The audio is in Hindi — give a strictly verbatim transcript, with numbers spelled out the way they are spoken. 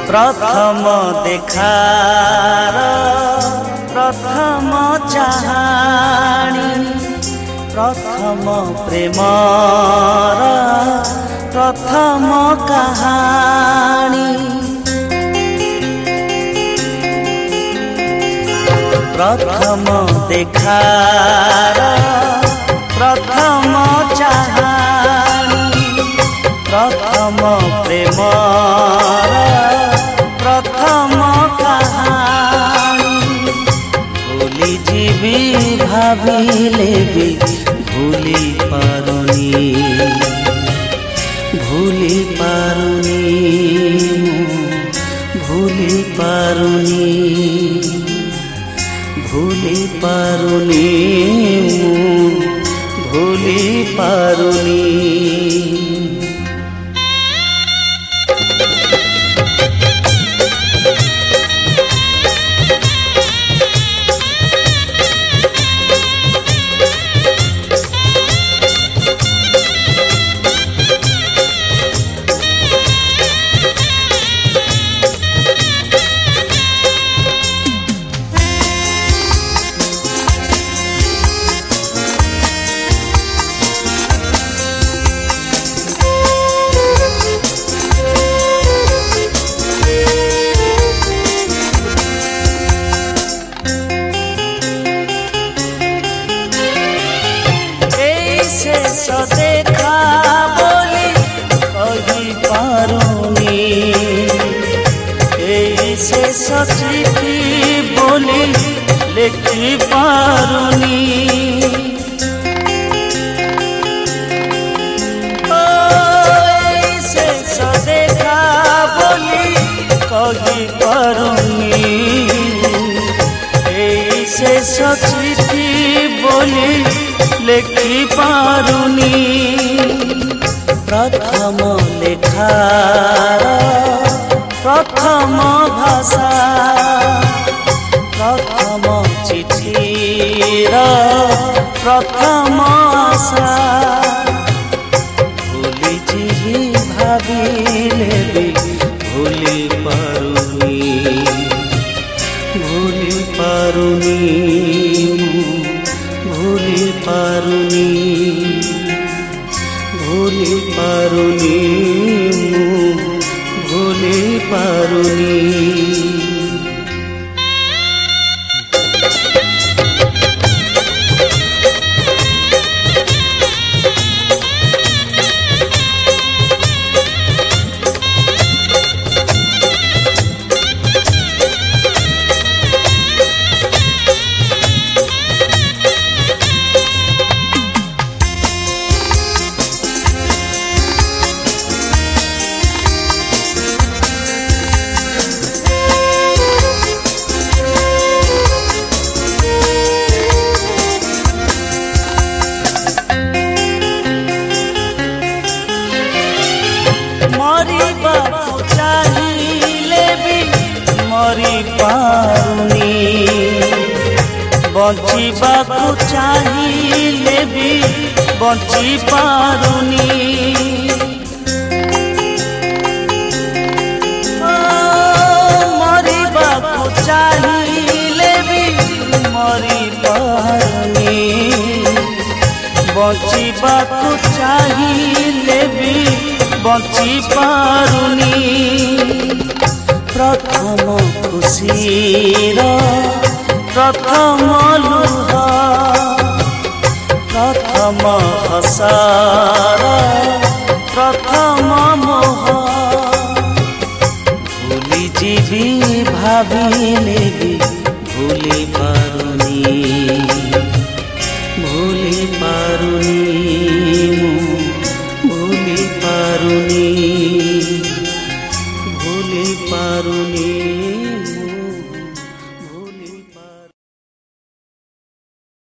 प्रथम देखार प्रथम चाहाणी प्रथम प्रेमर प्रथम कहानी प्रथम देखार प्रथम चाहाणी प्रथम प्रेमर प्रथम कहानी भूली जीवी भाविले भी भूली पारुनी भूली पारुनी भूली पारुनी भूली पारुनी भूली पारुनी। देखा बोली कही पारुनी ऐसे सचिठी बोली लिखी पारुनी ऐसे देखा बोली कही पारुनी ऐसे सचिठी बोली लेखी पारुनी प्रथम लेखार प्रथम भाषा प्रथम चिठीर प्रथम आशा भूली जीवी भाविले भी भूली पारुनी भूली पारुनी भूली पारुनी भूली पारुनी भूली पारुनी। मरिबाकु चाहिले भी मरि पारुनी बंचिबाकु चाहिले भी बंची पारुनी मरिबाकु चाहिले भी मरि पारुनी बंचिबाकु चाहिले भी बंची पारुनी प्रथम खुशीर प्रथम लुह प्रथम हसार प्रथम मोह भूली जीवी भाविले भी भूली पारुनी भूली पारुनी भूली पारुनी भूली पारुनी।